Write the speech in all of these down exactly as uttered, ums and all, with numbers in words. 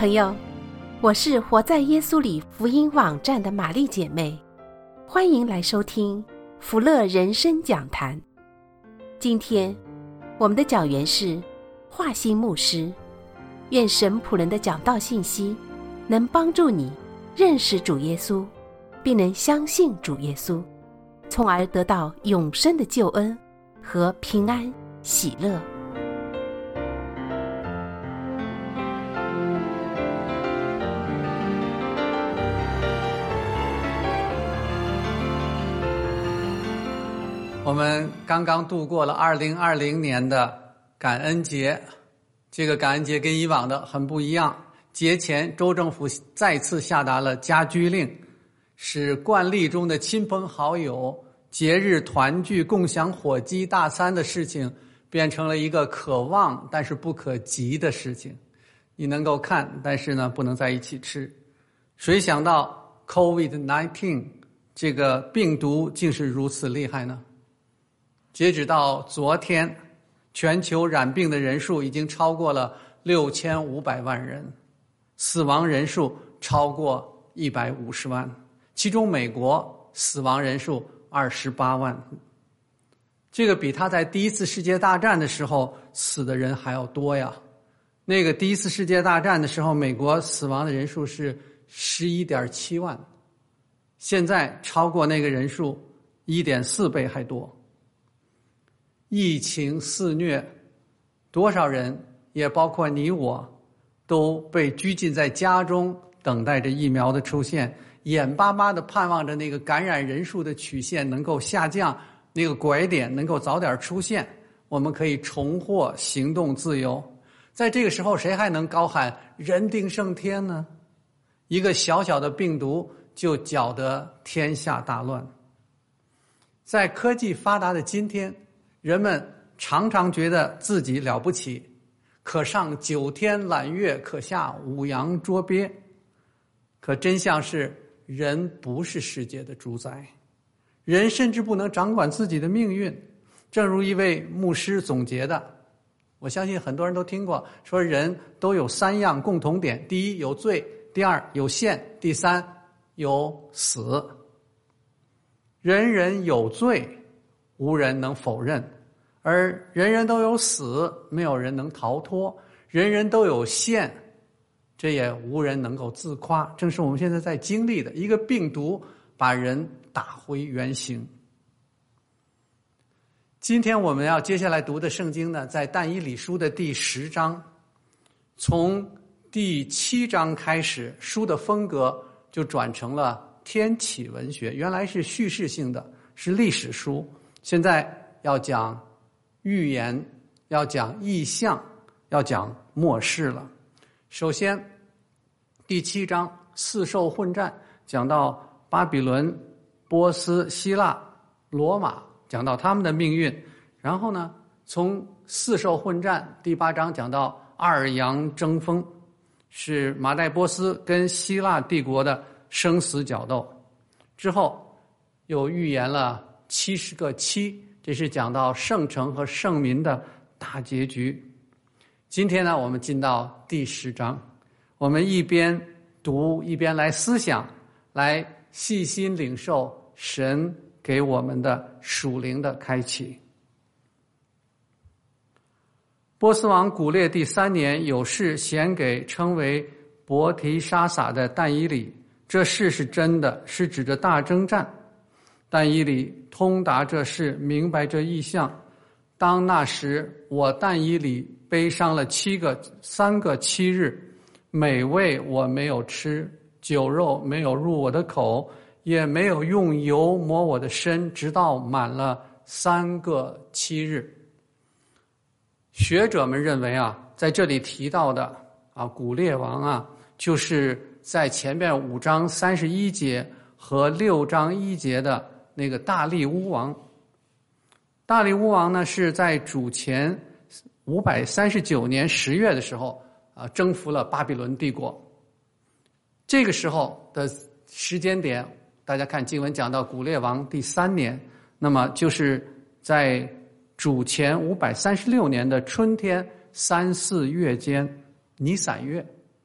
朋友，我是活在耶稣里福音网站的玛丽姐妹，欢迎来收听福乐人生讲坛。今天我们的讲员是华兴牧师，愿神仆人的讲道信息能帮助你认识主耶稣，并能相信主耶稣，从而得到永生的救恩和平安喜乐。 我们刚刚度过了二零二零年的感恩节，这个感恩节跟以往的很不一样。节前，州政府再次下达了家居令，使惯例中的亲朋好友、节日团聚、共享火鸡大餐的事情，变成了一个可望但是不可及的事情。你能够看，但是呢，不能在一起吃。谁想到 COVID 十九 这个病毒竟是如此厉害呢？截止到昨天，全球染病的人数已经超过了六千五百万人，死亡人数超过一百五十万，其中美国死亡人数二十八万。这个比他在第一次世界大战的时候死的人还要多呀。那个第一次世界大战的时候，美国死亡的人数是 十一点七万，现在超过那个人数 一点四倍还多。疫情肆虐，多少人，也包括你我，都被拘禁在家中，等待着疫苗的出现，眼巴巴地盼望着那个感染人数的曲线能够下降，那个拐点能够早点出现，我们可以重获行动自由。在这个时候，谁还能高喊人定胜天呢？一个小小的病毒就搅得天下大乱。在科技发达的今天，人们常常觉得自己了不起，可上九天揽月，可下五洋捉鳖。可真相是，人不是世界的主宰，人甚至不能掌管自己的命运。正如一位牧师总结的，我相信很多人都听过，说人都有三样共同点：第一，有罪；第二，有限；第三，有死。人人有罪，无人能否认，而人人都有死，没有人能逃脱；人人都有限，这也无人能够自夸。正是我们现在在经历的，一个病毒把人打回原形。今天我们要接下来读的圣经呢，在但以理书的第十章，从第七章开始，书的风格就转成了天启文学，原来是叙事性的，是历史书，现在要讲预言，要讲异象，要讲末世了。首先，第七章四兽混战，讲到巴比伦、波斯、希腊、罗马，讲到他们的命运。然后呢，从四兽混战，第八章讲到二洋争锋，是马代波斯跟希腊帝国的生死角斗。之后又预言了七十个七，这是讲到圣城和圣民的大结局。今天呢，我们进到第十章，我们一边读一边来思想，来细心领受神给我们的属灵的开启。波斯王古列第三年，有事显给称为伯提沙撒的但以理，这事是真的，是指着大征战。但以理通达这事，明白这异象。当那时，我但以理悲伤了七个三个七日，美味我没有吃，酒肉没有入我的口，也没有用油抹我的身，直到满了三个七日。学者们认为啊，在这里提到的啊古列王啊，就是在前面五章三十一节和六章一节的那个大利乌王。大利乌王呢，是在主前五百三十九年十月的时候啊，征服了巴比伦帝国。这个时候的时间点，大家看经文讲到古列王第三年，那么就是在主前五百三十六年的春天三四月间，尼散月，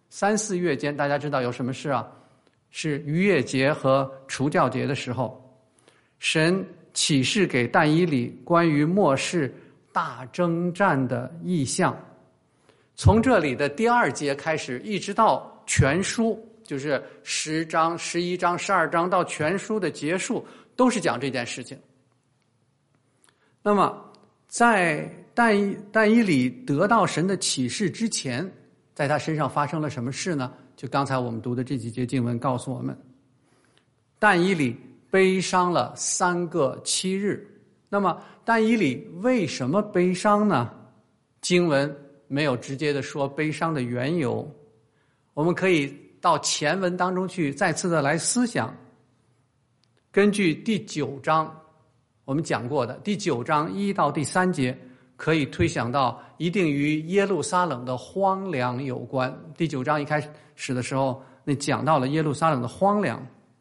三四月间，大家知道有什么事啊？是逾越节和除酵节的时候，神启示给但以理关于末世大征战的意象。从这里的第二节开始，一直到全书，就是十章、十一章、十二章到全书的结束，都是讲这件事情。那么，在但但以理得到神的启示之前，在他身上发生了什么事呢？就刚才我们读的这几节经文告诉我们，但以理悲伤了三个七日。那么但以理为什么悲伤呢？经文没有直接的说悲伤的缘由，我们可以到前文当中去再次的来思想。根据第九章我们讲过的第九章一到第三节，可以推想到一定与耶路撒冷的荒凉有关。第九章一开始的时候，那讲到了耶路撒冷的荒凉。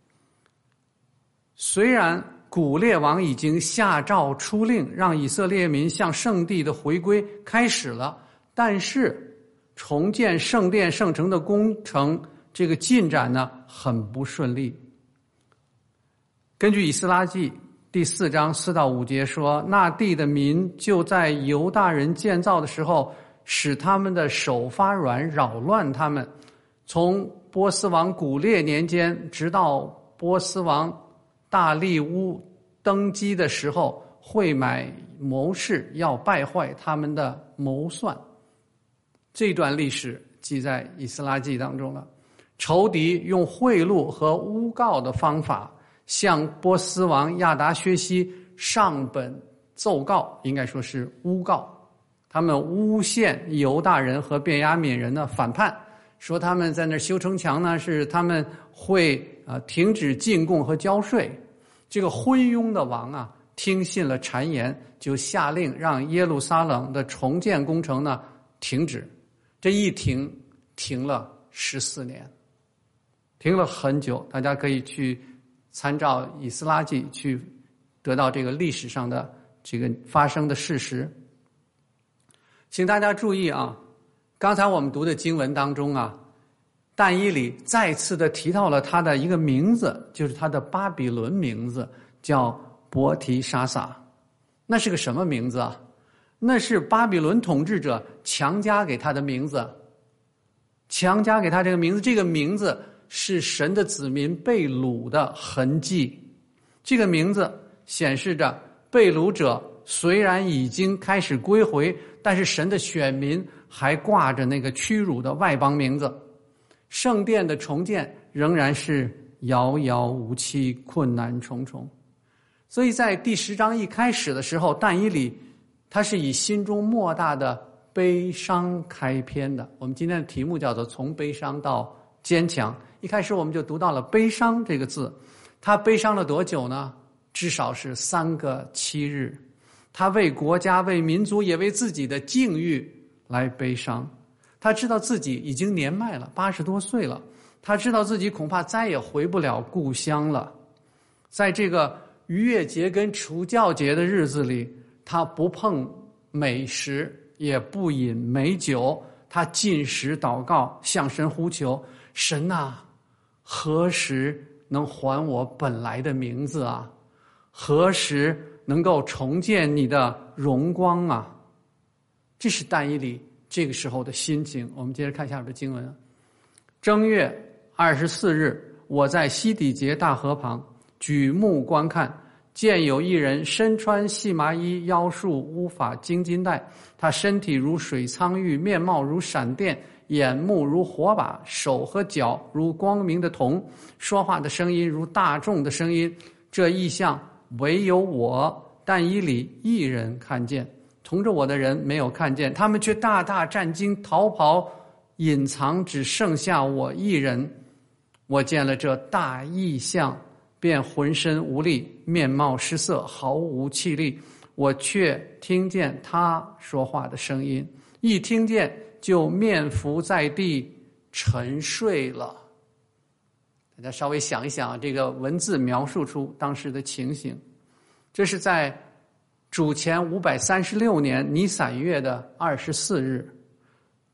虽然古列王已经下诏出令，让以色列民向圣地的回归开始了，但是重建圣殿圣城的工程这个进展呢，很不顺利。根据以斯拉记第四章四到五节说，那地的民就在犹大人建造的时候，使他们的手发软，扰乱他们。从波斯王古列年间，直到波斯王大利乌登基的时候，会买谋士要败坏他们的谋算。这段历史记在以斯拉记当中了。仇敌用贿赂和诬告的方法向波斯王亚达薛西上本奏告，应该说是诬告。他们诬陷犹大人和便雅悯人的反叛，说他们在那修城墙呢，是他们会啊停止进贡和交税。这个昏庸的王啊，听信了谗言，就下令让耶路撒冷的重建工程呢停止。这一停，停了十四年，停了很久。大家可以去参照以斯拉记去得到这个历史上的这个发生的事实。请大家注意啊，刚才我们读的经文当中啊，但以理再次的提到了他的一个名字，就是他的巴比伦名字，叫伯提沙撒。那是个什么名字啊？那是巴比伦统治者强加给他的名字，强加给他这个名字，这个名字是神的子民被掳的痕迹。这个名字显示着被掳者虽然已经开始归回，但是神的选民还挂着那个屈辱的外邦名字。圣殿的重建仍然是遥遥无期，困难重重。所以在第十章一开始的时候，但以理他是以心中莫大的悲伤开篇的。我们今天的题目叫做从悲伤到坚强。一开始我们就读到了悲伤这个字。他悲伤了多久呢？至少是三个七日。他为国家、为民族，也为自己的境遇来悲伤。他知道自己已经年迈了，八十多岁了。他知道自己恐怕再也回不了故乡了。在这个逾越节跟除酵节的日子里，他不碰美食，也不饮美酒，他禁食祷告，向神呼求：神啊，何时能还我本来的名字啊？何时能够重建你的荣光啊？这是但以理这个时候的心情。我们接着看下边的经文。正月二十四日，我在西底结大河旁举目观看，见有一人身穿细麻衣，腰束乌发金金带，他身体如水苍玉，面貌如闪电，眼目如火把，手和脚如光明的铜，说话的声音如大众的声音。这异象唯有我但以理一人看见，同着我的人没有看见，他们却大大战惊，逃跑隐藏，只剩下我一人。我见了这大异象，便浑身无力，面貌失色，毫无气力。我却听见他说话的声音，一听见就面伏在地沉睡了。大家稍微想一想，这个文字描述出当时的情形。这是在主前五百三十六年尼散月的二十四日，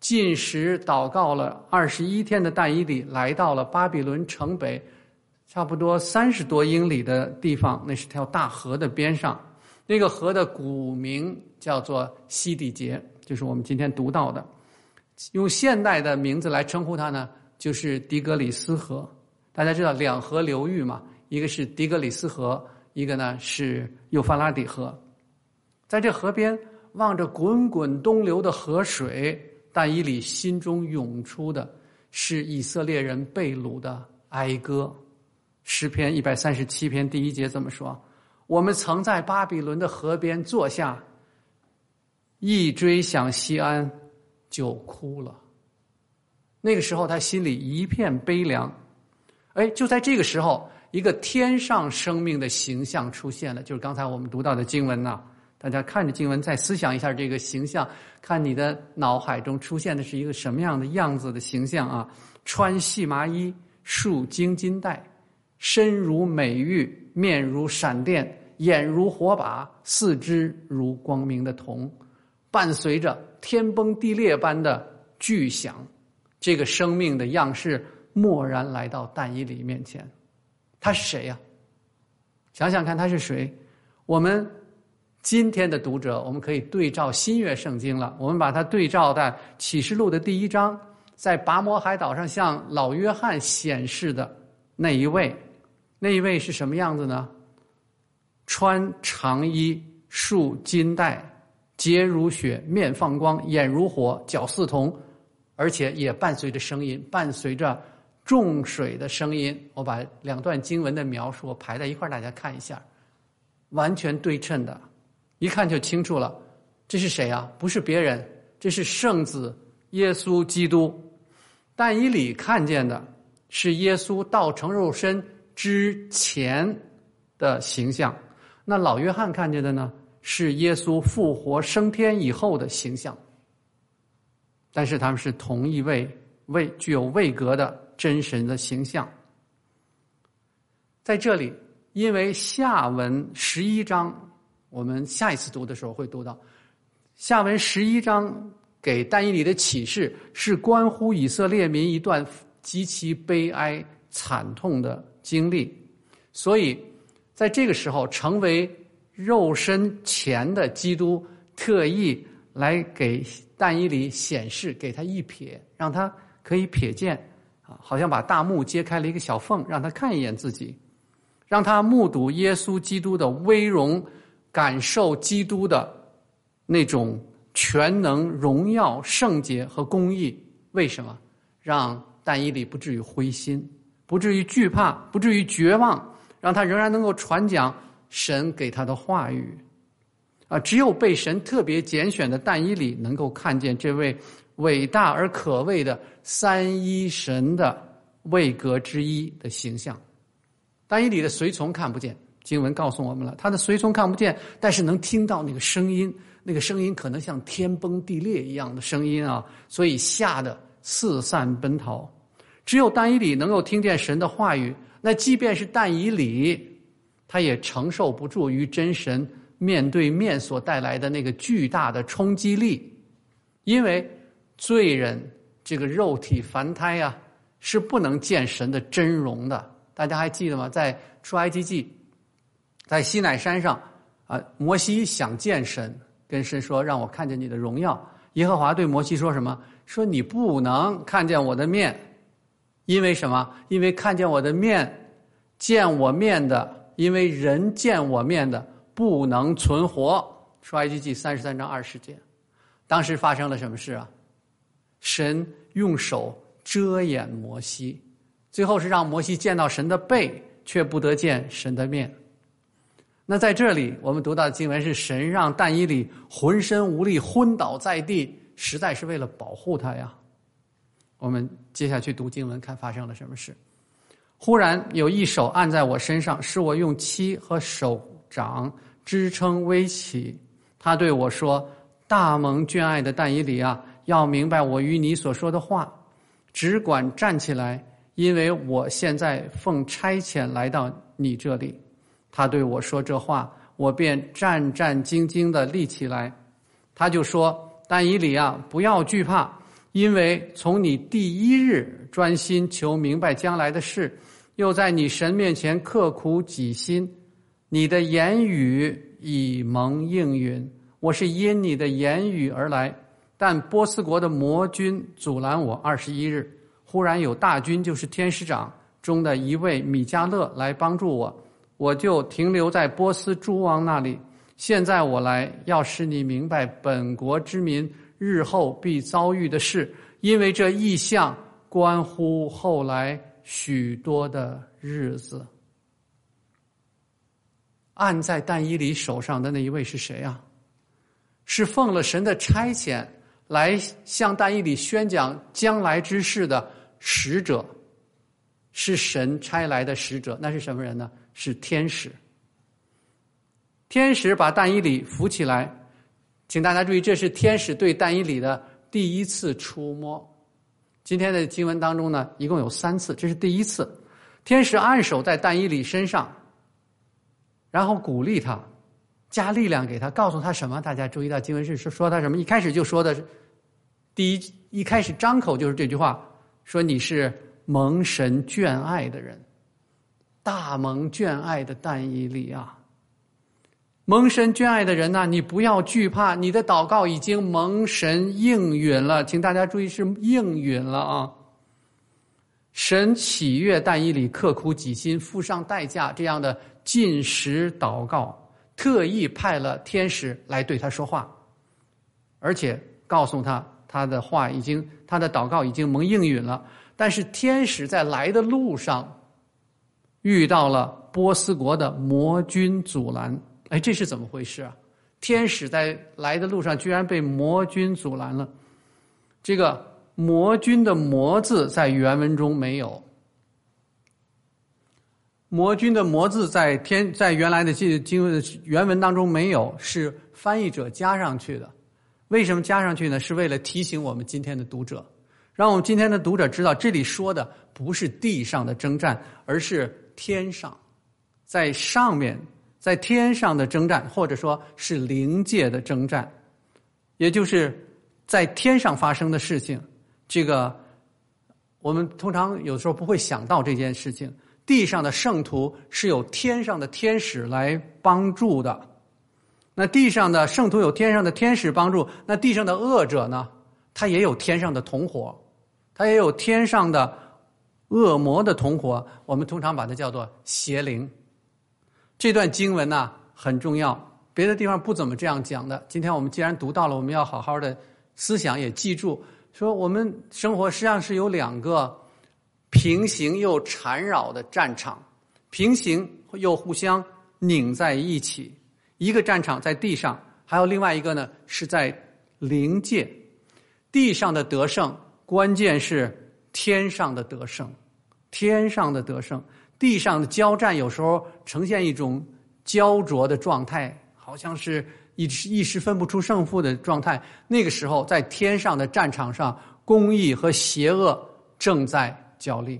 禁食祷告了二十一天的但以理来到了巴比伦城北差不多三十多英里的地方，那是条大河的边上，那个河的古名叫做西底结，就是我们今天读到的，用现代的名字来称呼它呢，就是底格里斯河。大家知道两河流域嘛，一个是底格里斯河，一个呢是幼发拉底河。在这河边望着滚滚东流的河水，但以理心中涌出的是以色列人被掳的哀歌。诗篇一百三十七篇第一节怎么说？我们曾在巴比伦的河边坐下，一追想西安就哭了。那个时候他心里一片悲凉。哎，就在这个时候，一个天上生命的形象出现了，就是刚才我们读到的经文呐、啊。大家看着经文再思想一下这个形象，看你的脑海中出现的是一个什么样的样子的形象啊？穿细麻衣，束金金带，身如美玉，面如闪电，眼如火把，四肢如光明的铜，伴随着天崩地裂般的巨响，这个生命的样式蓦然来到但以理面前。他是谁呀、啊？想想看他是谁。我们今天的读者，我们可以对照新约圣经了。我们把它对照在启示录的第一章，在拔摩海岛上向老约翰显示的那一位，那一位是什么样子呢？穿长衣，束金带，睫如雪，面放光，眼如火，脚似铜，而且也伴随着声音，伴随着众水的声音。我把两段经文的描述我排在一块，大家看一下，完全对称的，一看就清楚了。这是谁啊？不是别人，这是圣子耶稣基督。但以理看见的是耶稣道成肉身之前的形象，那老约翰看见的呢，是耶稣复活升天以后的形象。但是他们是同一位位具有位格的真神的形象。在这里，因为下文十一章，我们下一次读的时候会读到，下文十一章给但以理的启示是关乎以色列民一段极其悲哀惨痛的经历，所以在这个时候成为肉身前的基督特意来给但以理显示，给他一瞥，让他可以瞥见，好像把大幕揭开了一个小缝，让他看一眼自己，让他目睹耶稣基督的威荣，感受基督的那种全能、荣耀、圣洁和公义。为什么？让但以理不至于灰心，不至于惧怕，不至于绝望，让他仍然能够传讲神给他的话语。啊，只有被神特别拣选的但以理能够看见这位伟大而可畏的三一神的位格之一的形象。但以理的随从看不见，经文告诉我们了，他的随从看不见，但是能听到那个声音，那个声音可能像天崩地裂一样的声音啊，所以吓得四散奔逃。只有但以理能够听见神的话语，那即便是但以理，他也承受不住与真神面对面所带来的那个巨大的冲击力。因为罪人这个肉体凡胎啊，是不能见神的真容的。大家还记得吗？在出埃及记，在西乃山上啊，摩西想见神，跟神说，让我看见你的荣耀。耶和华对摩西说什么？说你不能看见我的面。因为什么？因为看见我的面，见我面的，因为人见我面的不能存活。出埃及记三十三章二十节。当时发生了什么事啊？神用手遮掩摩西，最后是让摩西见到神的背，却不得见神的面。那在这里我们读到的经文是，神让但以理浑身无力，昏倒在地，实在是为了保护他呀。我们接下去读经文，看发生了什么事。忽然有一手按在我身上，使我用膝和手掌支撑微起。他对我说，大蒙眷爱的但以理啊，要明白我与你所说的话，只管站起来，因为我现在奉差遣来到你这里。他对我说这话，我便战战兢兢地立起来。他就说，但以理啊，不要惧怕， 因为从你第一日专心求明白将来的事，又在你神面前刻苦己心，你的言语已蒙应允。我是因你的言语而来，但波斯国的魔军阻拦我二十一日。忽然有大军，就是天使长中的一位米迦勒来帮助我，我就停留在波斯诸王那里。现在我来，要使你明白本国之民日后必遭遇的事，因为这异象关乎后来许多的日子。按在但以理手上的那一位是谁啊？是奉了神的差遣来向但以理宣讲将来之事的使者，是神差来的使者。那是什么人呢？是天使。天使把但以理扶起来，请大家注意，这是天使对但以理的第一次触摸。今天的经文当中呢，一共有三次，这是第一次。天使按手在但以理身上，然后鼓励他，加力量给他，告诉他什么？大家注意到经文是说他什么？一开始就说的是，第一一开始张口就是这句话，说你是蒙神眷爱的人，大蒙眷爱的但以理啊。蒙神眷爱的人啊，你不要惧怕，你的祷告已经蒙神应允了。请大家注意，是应允了啊！神喜悦但以理刻苦己心，付上代价，这样的禁食祷告，特意派了天使来对他说话，而且告诉他他的话已经，他的祷告已经蒙应允了。但是天使在来的路上遇到了波斯国的魔军阻拦。哎，这是怎么回事啊？天使在来的路上居然被魔军阻拦了。这个魔军的魔字在原文中没有，魔军的魔字在天在原来的经文原文当中没有，是翻译者加上去的。为什么加上去呢？是为了提醒我们今天的读者，让我们今天的读者知道，这里说的不是地上的征战，而是天上，在上面，在天上的征战，或者说是灵界的征战，也就是在天上发生的事情。这个我们通常有时候不会想到这件事情，地上的圣徒是有天上的天使来帮助的。那地上的圣徒有天上的天使帮助，那地上的恶者呢，他也有天上的同伙，他也有天上的恶魔的同伙，我们通常把它叫做邪灵。这段经文呢很重要，别的地方不怎么这样讲的。今天我们既然读到了，我们要好好的思想也记住，说我们生活实际上是有两个平行又缠绕的战场，平行又互相拧在一起。一个战场在地上，还有另外一个呢是在灵界。地上的得胜，关键是天上的得胜，天上的得胜。地上的交战有时候呈现一种焦灼的状态，好像是一时一时分不出胜负的状态。那个时候在天上的战场上，公义和邪恶正在角力。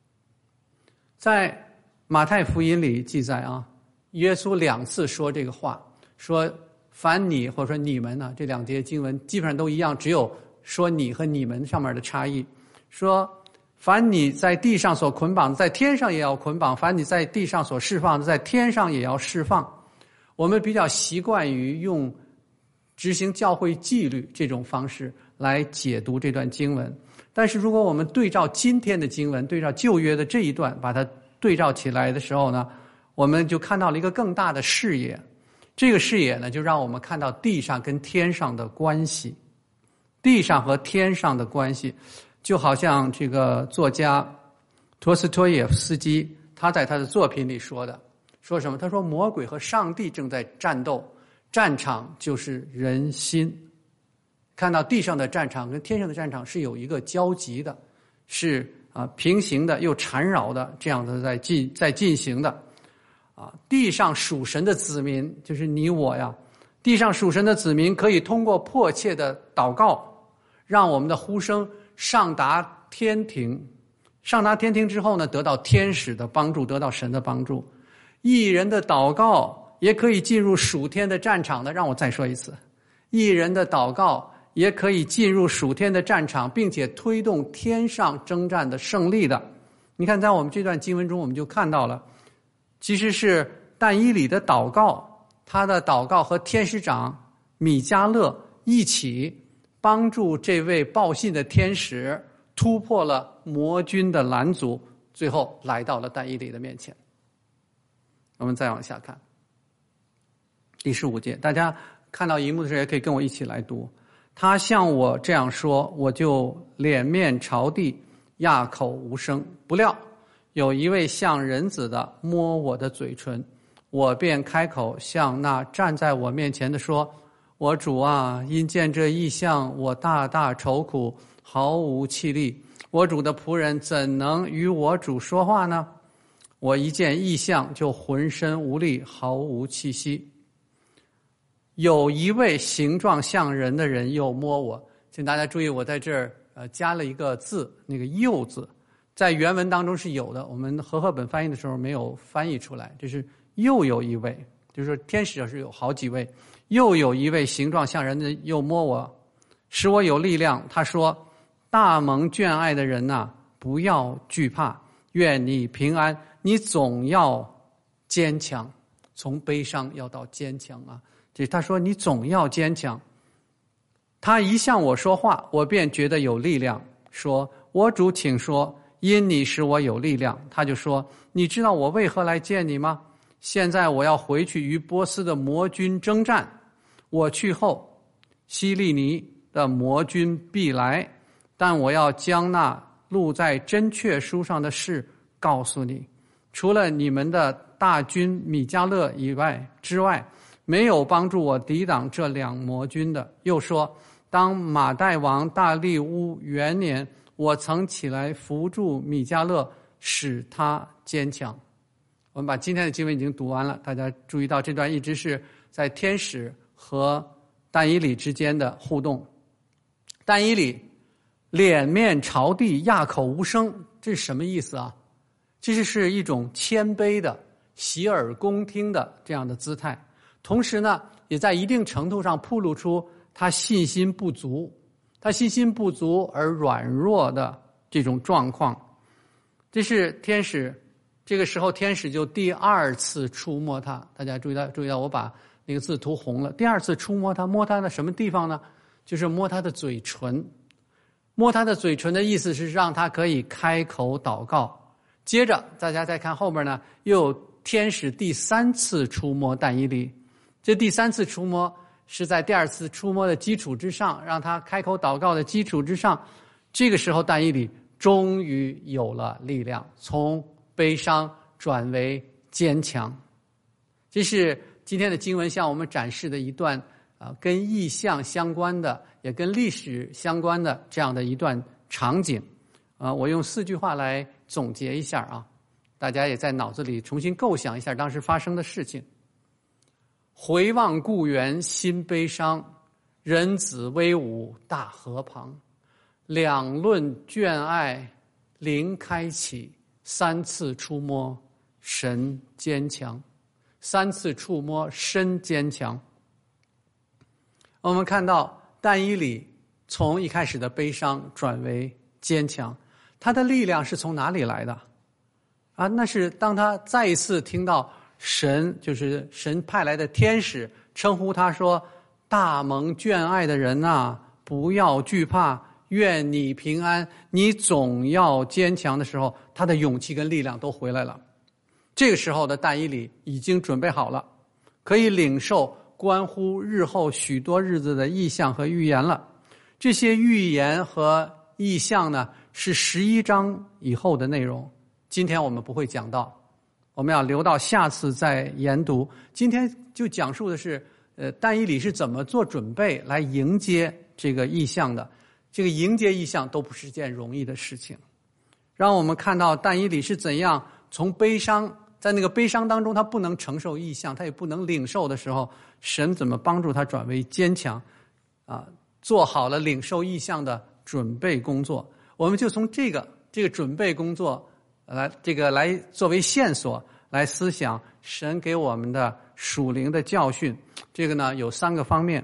在马太福音里记载啊，耶稣两次说这个话，说凡你或者说你们呢，这两节经文基本上都一样，只有说你和你们上面的差异。说凡你在地上所捆绑的，在天上也要捆绑；凡你在地上所释放的，在天上也要释放。我们比较习惯于用执行教会纪律这种方式来解读这段经文，但是如果我们对照今天的经文，对照旧约的这一段，把它对照起来的时候呢，我们就看到了一个更大的视野。这个视野呢，就让我们看到地上跟天上的关系，地上和天上的关系。就好像这个作家陀思妥耶夫斯基他在他的作品里说的，说什么？他说魔鬼和上帝正在战斗，战场就是人心。看到地上的战场跟天上的战场是有一个交集的，是啊平行的又缠绕的，这样的在进在进行的。啊，地上属神的子民就是你我呀，地上属神的子民可以通过迫切的祷告，让我们的呼声上达天庭，上达天庭之后呢，得到天使的帮助，得到神的帮助。义人的祷告也可以进入属天的战场的。让我再说一次，义人的祷告也可以进入属天的战场，并且推动天上征战的胜利的。你看，在我们这段经文中，我们就看到了，其实是但以理的祷告，他的祷告和天使长米迦勒一起帮助这位报信的天使突破了魔军的拦阻，最后来到了但以理的面前。我们再往下看第十五节，大家看到荧幕的时候也可以跟我一起来读。他向我这样说，我就脸面朝地，哑口无声。不料有一位像人子的摸我的嘴唇，我便开口向那站在我面前的说，我主啊，因见这异象，我大大愁苦，毫无气力。我主的仆人怎能与我主说话呢？我一见异象就浑身无力，毫无气息。有一位形状像人的人又摸我，请大家注意，我在这儿呃加了一个字，那个又字，在原文当中是有的，我们和合本翻译的时候没有翻译出来，这是又有一位，就是说天使是有好几位，又有一位形状像人的又摸我，使我有力量。他说，大蒙眷爱的人啊，不要惧怕，愿你平安，你总要坚强。从悲伤要到坚强啊，这他说你总要坚强。他一向我说话，我便觉得有力量，说，我主请说，因你使我有力量。他就说，你知道我为何来见你吗？现在我要回去与波斯的魔军征战，我去后，希利尼的魔军必来，但我要将那录在真确书上的事告诉你，除了你们的大军米迦勒以外之外，没有帮助我抵挡这两魔军的。又说，当马代王大利乌元年，我曾起来扶助米迦勒，使他坚强。我们把今天的经文已经读完了，大家注意到这段一直是在天使和但以理之间的互动。但以理脸面朝地，哑口无声，这是什么意思啊？这是一种谦卑的洗耳恭听的这样的姿态，同时呢，也在一定程度上暴露出他信心不足，他信心不足而软弱的这种状况。这是天使，这个时候天使就第二次触摸他，大家注意到注意到我把那个字涂红了。第二次触摸他，摸他的什么地方呢？就是摸他的嘴唇。摸他的嘴唇的意思是让他可以开口祷告。接着大家再看后面呢，又有天使第三次触摸但以理。这第三次触摸是在第二次触摸的基础之上，让他开口祷告的基础之上，这个时候但以理终于有了力量，从悲伤转为坚强。这是今天的经文向我们展示的一段啊，跟意象相关的，也跟历史相关的这样的一段场景。啊，我用四句话来总结一下啊，大家也在脑子里重新构想一下当时发生的事情。回望故园心悲伤，人子威武大河旁，两论眷爱灵开启，三次触摸神坚强，三次触摸身坚强。我们看到但以理从一开始的悲伤转为坚强，他的力量是从哪里来的啊？那是当他再一次听到神，就是神派来的天使称呼他说，大蒙眷爱的人啊，不要惧怕，愿你平安，你总要坚强的时候，他的勇气跟力量都回来了。这个时候的但以理已经准备好了，可以领受关乎日后许多日子的异象和预言了。这些预言和异象呢，是十一章以后的内容，今天我们不会讲到，我们要留到下次再研读。今天就讲述的是呃，但以理是怎么做准备来迎接这个异象的。这个迎接异象都不是件容易的事情，让我们看到但以理是怎样从悲伤，在那个悲伤当中他不能承受异象，他也不能领受的时候，神怎么帮助他转为坚强啊，做好了领受异象的准备工作。我们就从这个这个准备工作来这个来作为线索来思想神给我们的属灵的教训。这个呢有三个方面。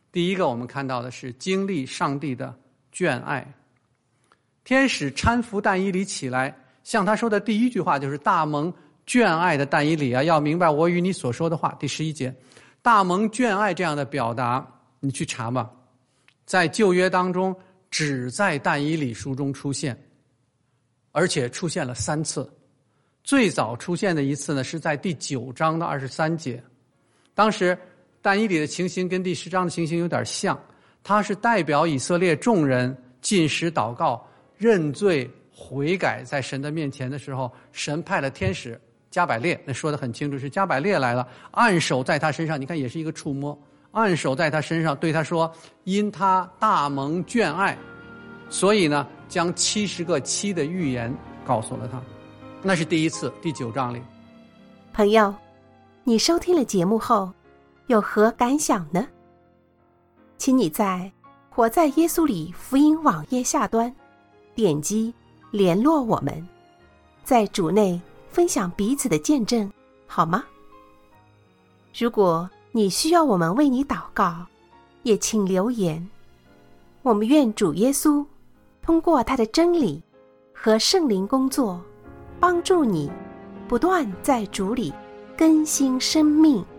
第一个我们看到的是经历上帝的眷爱。天使搀扶但以理起来，向他说的第一句话就是大蒙眷爱的但以理啊，要明白我与你所说的话。第十一节，大蒙眷爱这样的表达，你去查吧，在旧约当中只在但以理书中出现，而且出现了三次。最早出现的一次呢，是在第九章的二十三节。当时但以理的情形跟第十章的情形有点像，他是代表以色列众人禁食祷告、认罪悔改，在神的面前的时候，神派了天使加百列，那说得很清楚，是加百列来了，按手在他身上，你看也是一个触摸，按手在他身上，对他说，因他大蒙眷爱，所以呢，将七十个七的预言告诉了他。那是第一次，第九章里。 朋友，你收听了节目后有何感想呢？请你在活在耶稣里福音网页下端点击联络我们，在主内分享彼此的见证，好吗？如果你需要我们为你祷告，也请留言。我们愿主耶稣通过他的真理和圣灵工作，帮助你不断在主里更新生命。